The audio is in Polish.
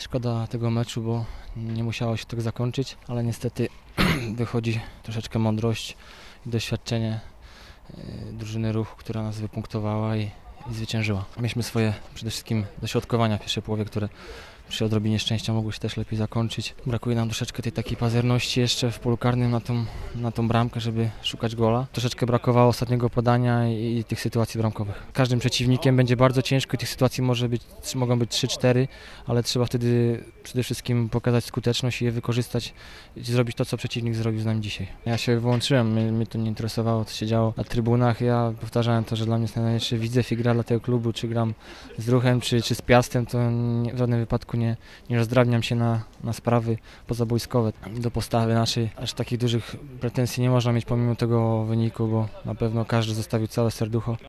Szkoda tego meczu, bo nie musiało się tak zakończyć, ale niestety wychodzi troszeczkę mądrość i doświadczenie drużyny Ruchu, która nas wypunktowała i zwyciężyła. Mieliśmy swoje przede wszystkim dośrodkowania w pierwszej połowie, które przy odrobinie szczęścia mogły się też lepiej zakończyć. Brakuje nam troszeczkę tej takiej pazerności jeszcze w polu karnym na tą bramkę, żeby szukać gola. Troszeczkę brakowało ostatniego podania i tych sytuacji bramkowych. Każdym przeciwnikiem będzie bardzo ciężko i tych sytuacji mogą być 3-4, ale trzeba wtedy przede wszystkim pokazać skuteczność i je wykorzystać i zrobić to, co przeciwnik zrobił z nami dzisiaj. Ja się wyłączyłem, mnie to nie interesowało, co się działo na trybunach. Ja powtarzałem to, że dla mnie jest najlepszy widzew i gra dla tego klubu, czy gram z Ruchem, czy z Piastem, to w żadnym wypadku nie rozdrabniam się na sprawy pozabojskowe. Do postawy naszej aż takich dużych pretensji nie można mieć pomimo tego wyniku, bo na pewno każdy zostawił całe serducho.